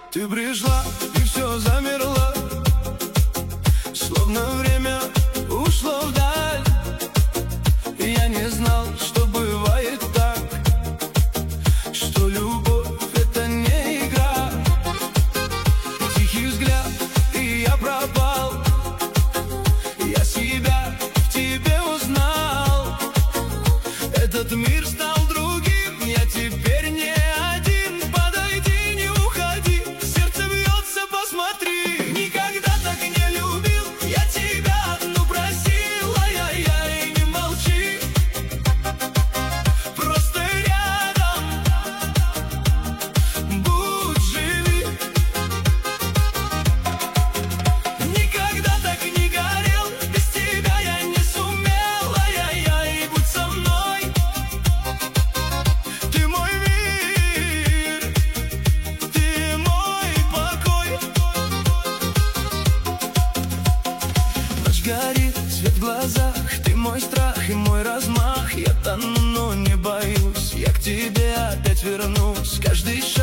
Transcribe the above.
Ты пришла, и все замерло, словно время ушло вдаль. И я не знал, что бывает так, что любовь — это не игра. Тихий взгляд, и я пропал, я себя в тебе узнал. Этот мир стал другим, я теперь не один. Подойди, не уходи, сердце бьется, посмотри. Никогда так не любил я тебя, ну просил, ай-яй-яй, не молчи. Просто рядом будь, живи. Никогда так не горел, без тебя я не сумел, ай-яй-яй, будь со мной. Ты мой мир, ты мой покой. Ночь горит, свет в глазах, ты мой страх и мой размах. Я тону, но не боюсь, я к тебе опять вернусь. Каждый шаг